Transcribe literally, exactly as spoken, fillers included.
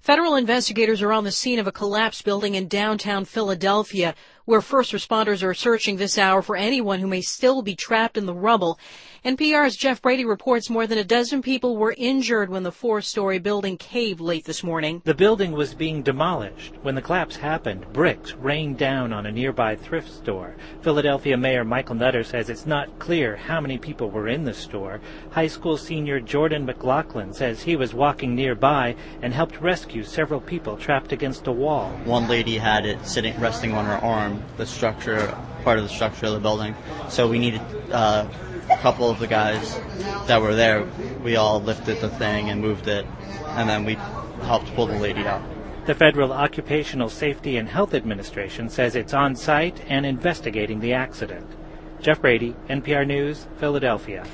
Federal investigators are on the scene of a collapsed building in downtown Philadelphia, where first responders are searching this hour for anyone who may still be trapped in the rubble. N P R's Jeff Brady reports more than a dozen people were injured when the four-story building caved late this morning. The building was being demolished. When the collapse happened, bricks rained down on a nearby thrift store. Philadelphia Mayor Michael Nutter says it's not clear how many people were in the store. High school senior Jordan McLaughlin says he was walking nearby and helped rescue several people trapped against a wall. One lady had it sitting, resting on her arm, the structure, part of the structure of the building. So we needed uh, a couple of the guys that were there. We all lifted the thing and moved it, and then we helped pull the lady out. The Federal Occupational Safety and Health Administration says it's on site and investigating the accident. Jeff Brady, N P R News, Philadelphia.